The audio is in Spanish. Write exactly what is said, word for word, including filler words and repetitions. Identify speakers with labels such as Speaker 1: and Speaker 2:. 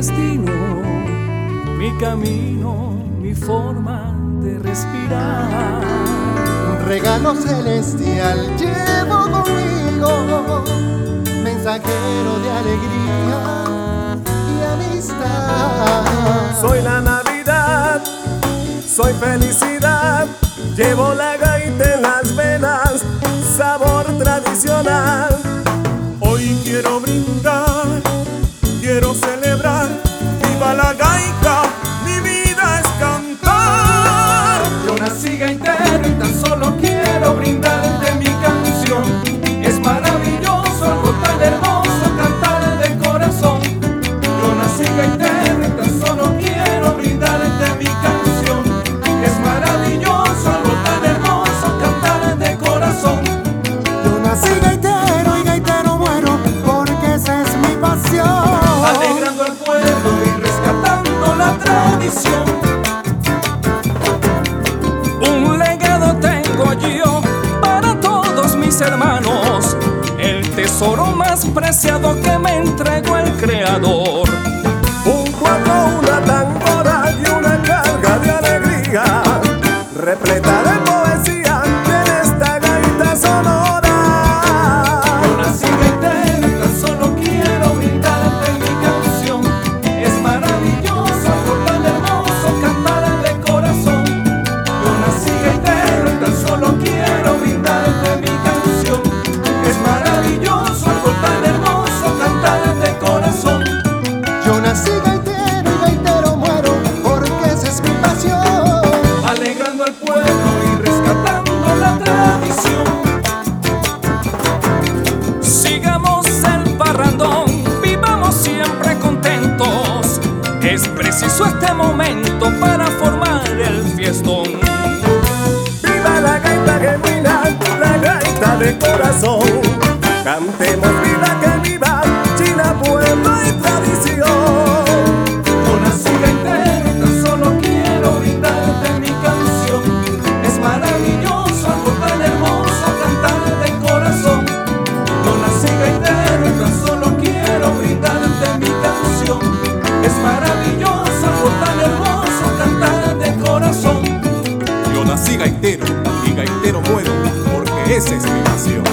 Speaker 1: destino, mi camino, mi forma de respirar.
Speaker 2: Un regalo celestial llevo conmigo, mensajero de alegría y amistad.
Speaker 3: Soy la Navidad, soy felicidad, llevo la gaita en las venas, sabor tradicional.
Speaker 4: Hoy quiero brindar, quiero celebrar, viva la gaita, mi vida es cantar.
Speaker 1: Yo nací gaitero y tan solo quiero brindarte mi canción. Es maravilloso, algo tan hermoso, cantar de corazón. Yo nací gaitero y tan solo quiero brindarte mi canción. Es maravilloso, algo tan hermoso, cantar de corazón.
Speaker 2: Yo nací gaitero y gaitero muero, porque esa es mi pasión.
Speaker 1: Alegrando al pueblo y rescatando la tradición. Un legado tengo yo para todos mis hermanos, el tesoro más preciado que me entregó el Creador.
Speaker 3: Un cuatro, una tambora y una carga de alegría, repleta de poesía en esta gaita sonora.
Speaker 1: Yo nací gaitero y tan solo quiero brindarte mi canción. Es maravilloso, algo tan hermoso, cantar de corazón. Yo nací gaitero y tan solo quiero brindarte mi canción. Es maravilloso, algo tan hermoso, cantar de corazón.
Speaker 2: Yo nací gaitero y gaitero muero, porque esa es mi pasión.
Speaker 1: Alegrando al pueblo y rescatando la tradición. Sigamos el parrandón, vivamos siempre contentos. Es preciso este momento para formar el fiestón.
Speaker 3: Viva la gaita genuina, la gaita de corazón. Cantemos viva que viva, China, pueblo y tradición.
Speaker 1: Yo nací gaitero y tan solo quiero brindarte mi canción. Es maravilloso, algo tan hermoso, cantar de corazón. Yo nací gaitero y tan solo quiero brindarte mi canción. Es maravilloso, algo tan hermoso, cantar de corazón.
Speaker 4: Yo nací gaitero y gaitero muero, porque esa es mi pasión.